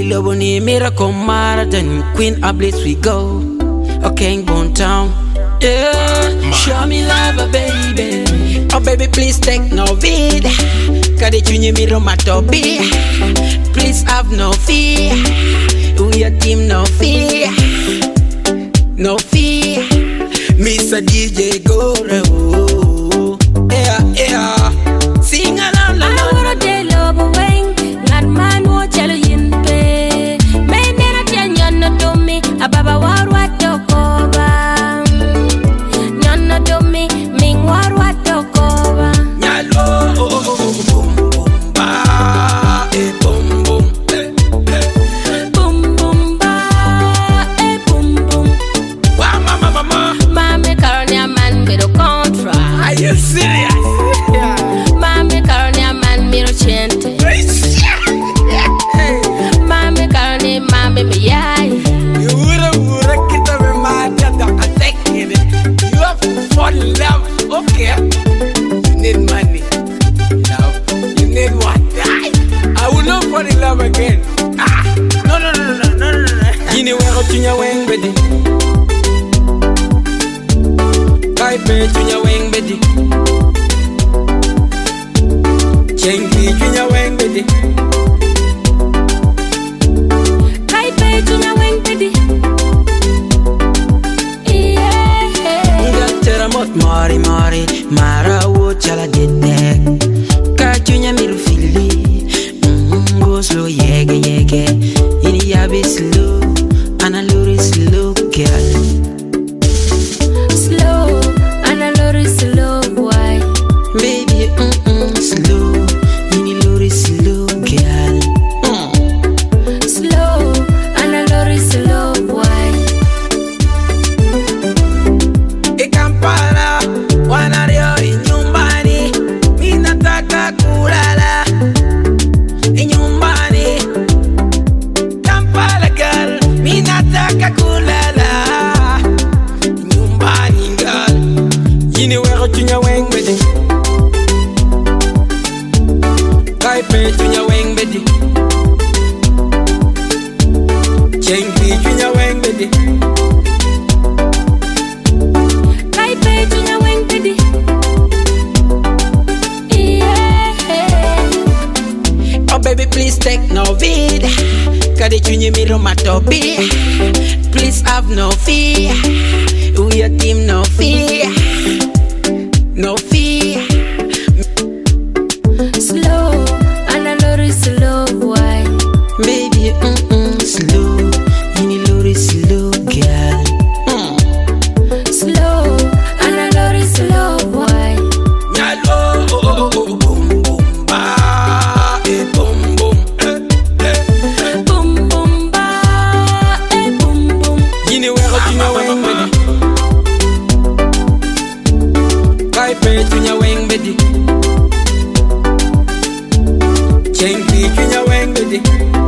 lobo ni miracle mara than Queen of Bliss we go. Okay, Bone Town. Yeah, show me love, baby. Oh, baby, please take no vid. Kade chunye miro matobi. Please have no fear. We a team, no fear. No fear. Mr. DJ Gore. Yeah, yeah. Sing along, I wanna de lobo wing. Not man wo chelo yinpe. Me nena tia nyana domi. Ababa warwa tokoba. Nyana domi. Ming warwa tokoba. Nyalo. Boom boom ba. Boom boom. Boom boom ba. Boom boom. Wow, mama. Mame karonia man miro contra. Are you serious? Mame karonia man miro chente. Mame karoni mame mi yai. You woulda kita me mad at the attack in it. You have to fall in love, okay? You need money, love. You need what? I will not fall in love again. Ah, no. Gini wero tunya weng bedi. Kaipe tunya weng bedi. Chengi tunya weng bedi. Kaipe tunya weng pedi. Mot mari mara wo chala dedek ka chunya miru fili go slow yege ini yabe slow ana lori slow girl Slow, ana lori slow boy. baby slow ini lori slow girl Slow, ana lori slow boy. Kampala wanario inyumbani mina taka kulala inyumbani Kampala girl mina taka kulala inyumbani girl yini wero tunya weng bedi kaipe tunya weng bedi chengi tunya weng bedi Kaipe tunya weng pedi. Oh baby, please take no vid. Kade chunye miro matobi. Please have no fear. We a team, no fear. No fear. Slow, ana lori slow boy. Baby, slow. Ini lori slow girl. Slow, ana lori slow boy. Nyalo, boom boom ba, boom boom. Boom boom ba, boom boom. Yini wero tunya weng bedi. Kaipe tunya weng bedi. Chengi tunya weng bedi.